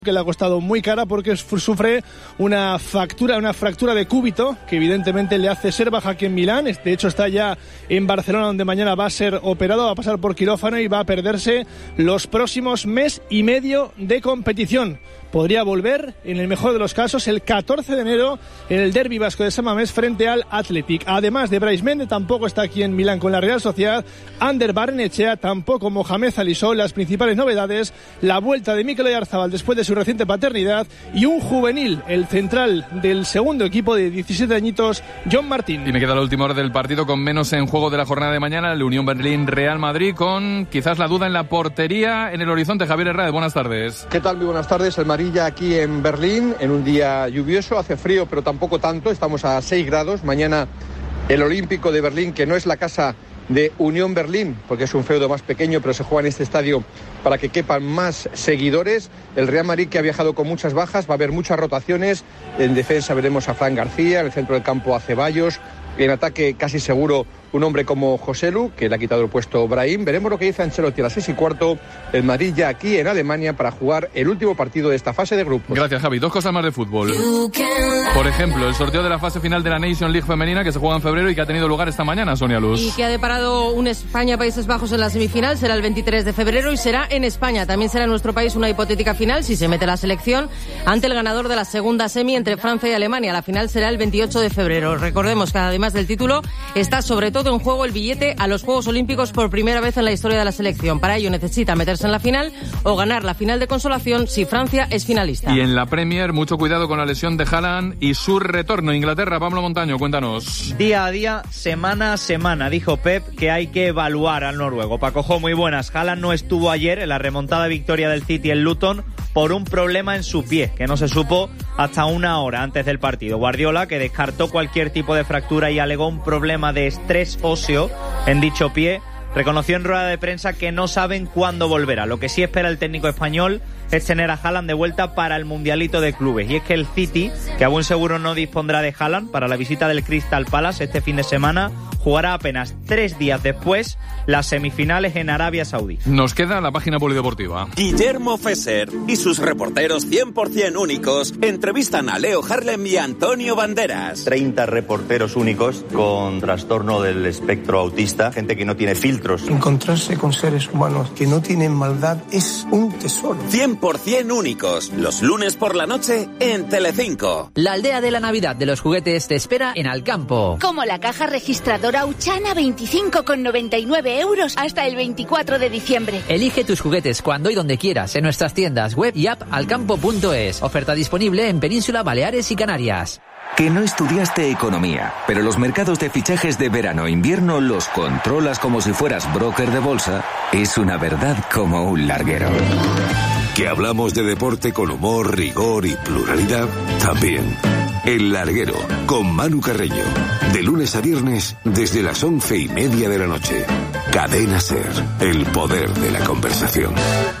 que le ha costado muy cara porque sufre una fractura de cúbito que evidentemente le hace ser baja aquí en Milán. De hecho está ya en Barcelona, donde mañana va a ser operado, va a pasar por quirófano y va a perderse los próximos mes y medio de competición. Podría volver, en el mejor de los casos, el 14 de enero en el derbi vasco de San Mamés frente al Athletic. Además de Brais Méndez, tampoco está aquí en Milán con la Real Sociedad. Ander Barrenechea, tampoco Mohamed Alisson. Las principales novedades: la vuelta de Mikel Oyarzabal después de su reciente paternidad y un juvenil, el central del segundo equipo de 17 añitos, John Martín. Y me queda la última hora del partido con menos en juego de la jornada de mañana, el Unión Berlín-Real Madrid, con quizás la duda en la portería en el horizonte. Javier Herrera, buenas tardes. ¿Qué tal? Muy buenas tardes. El Madrid aquí en Berlín, en un día lluvioso, hace frío pero tampoco tanto, estamos a 6 grados. Mañana el Olímpico de Berlín, que no es la casa de Unión Berlín, porque es un feudo más pequeño, pero se juega en este estadio para que quepan más seguidores. El Real Madrid, que ha viajado con muchas bajas, va a haber muchas rotaciones. En defensa veremos a Fran García, en el centro del campo a Ceballos, en ataque casi seguro un hombre como Joselu, que le ha quitado el puesto Brahim. Veremos lo que dice Ancelotti a las 6:15. El Madrid ya aquí en Alemania para jugar el último partido de esta fase de grupos. Gracias, Javi. Dos cosas más de fútbol. Por ejemplo, el sorteo de la fase final de la Nation League femenina, que se juega en febrero y que ha tenido lugar esta mañana, Sonia Luz. Y que ha deparado un España-Países Bajos en la semifinal. Será el 23 de febrero y será en España. También será en nuestro país una hipotética final, si se mete la selección, ante el ganador de la segunda semi entre Francia y Alemania. La final será el 28 de febrero. Recordemos que además del título está sobre todo en juego el billete a los Juegos Olímpicos por primera vez en la historia de la selección. Para ello necesita meterse en la final o ganar la final de consolación si Francia es finalista. Y en la Premier, mucho cuidado con la lesión de Haaland y su retorno. Inglaterra, Pablo Montaño, cuéntanos. Día a día, semana a semana, dijo Pep que hay que evaluar al noruego. Paco, muy buenas. Haaland no estuvo ayer en la remontada victoria del City en Luton por un problema en su pie, que no se supo hasta una hora antes del partido. Guardiola, que descartó cualquier tipo de fractura y alegó un problema de estrés óseo en dicho pie, reconoció en rueda de prensa que no saben cuándo volverá. Lo que sí espera el técnico español es tener a Haaland de vuelta para el Mundialito de Clubes. Y es que el City, que a buen seguro no dispondrá de Haaland para la visita del Crystal Palace este fin de semana, jugará apenas 3 días después las semifinales en Arabia Saudí. Nos queda la página polideportiva. Guillermo Fesser y sus reporteros 100% únicos entrevistan a Leo Harlem y Antonio Banderas. 30 reporteros únicos con trastorno del espectro autista, gente que no tiene filtros. Encontrarse con seres humanos que no tienen maldad es un tesoro. 100% únicos, los lunes por la noche en Telecinco. La aldea de la Navidad de los juguetes te espera en Alcampo. Como la caja registradora Uchana, 25,99 € hasta el 24 de diciembre. Elige tus juguetes cuando y donde quieras en nuestras tiendas web y app alcampo.es. Oferta disponible en Península, Baleares y Canarias. Que no estudiaste economía, pero los mercados de fichajes de verano-invierno los controlas como si fueras broker de bolsa, es una verdad como un larguero. Que hablamos de deporte con humor, rigor y pluralidad, también. El Larguero, con Manu Carreño. De lunes a viernes, desde las 11:30 de la noche. Cadena SER, el poder de la conversación.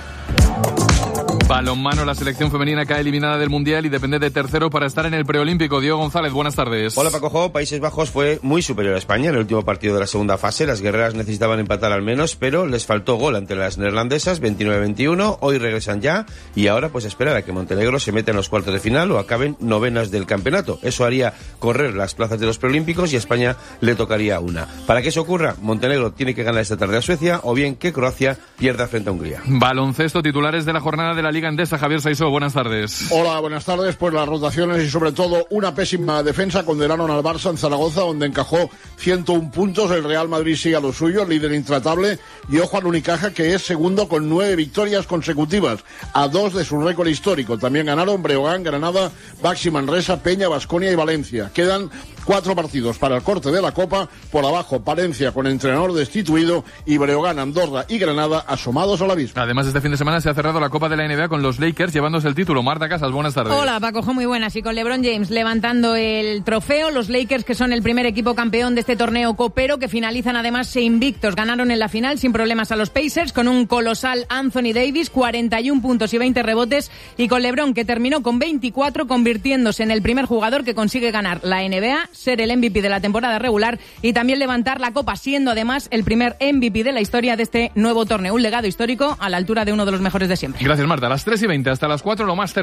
Balonmano, la selección femenina cae eliminada del Mundial y depende de tercero para estar en el preolímpico. Diego González, buenas tardes. Hola Paco. Países Bajos fue muy superior a España en el último partido de la segunda fase. Las guerreras necesitaban empatar al menos, pero les faltó gol ante las neerlandesas, 29-21. Hoy regresan ya y ahora pues esperar a que Montenegro se meta en los cuartos de final o acaben novenas del campeonato. Eso haría correr las plazas de los preolímpicos y a España le tocaría una. Para que eso ocurra, Montenegro tiene que ganar esta tarde a Suecia o bien que Croacia pierda frente a Hungría. Baloncesto, titulares de la jornada de la Liga Endesa. Javier Saisó, buenas tardes. Hola, buenas tardes. Pues las rotaciones y sobre todo una pésima defensa condenaron al Barça en Zaragoza, donde encajó 101 puntos. El Real Madrid sigue a lo suyo, líder intratable, y ojo al Unicaja, que es segundo con 9 victorias consecutivas, a 2 de su récord histórico. También ganaron Breogán, Granada, Baxi Manresa, Peña, Baskonia y Valencia. Quedan 4 partidos para el corte de la Copa. Por abajo, Palencia con entrenador destituido y Breogán, Andorra y Granada asomados a la vista. Además, este fin de semana se ha cerrado la Copa de la NBA con los Lakers llevándose el título. Marta Casas, buenas tardes. Hola, Paco, muy buenas. Y con LeBron James levantando el trofeo, los Lakers, que son el primer equipo campeón de este torneo copero, que finalizan además invictos. Ganaron en la final sin problemas a los Pacers con un colosal Anthony Davis, 41 puntos y 20 rebotes, y con LeBron, que terminó con 24, convirtiéndose en el primer jugador que consigue ganar la NBA, ser el MVP de la temporada regular y también levantar la copa, siendo además el primer MVP de la historia de este nuevo torneo. Un legado histórico a la altura de uno de los mejores de siempre. Gracias, Marta. las 3:20 hasta las 4 lo más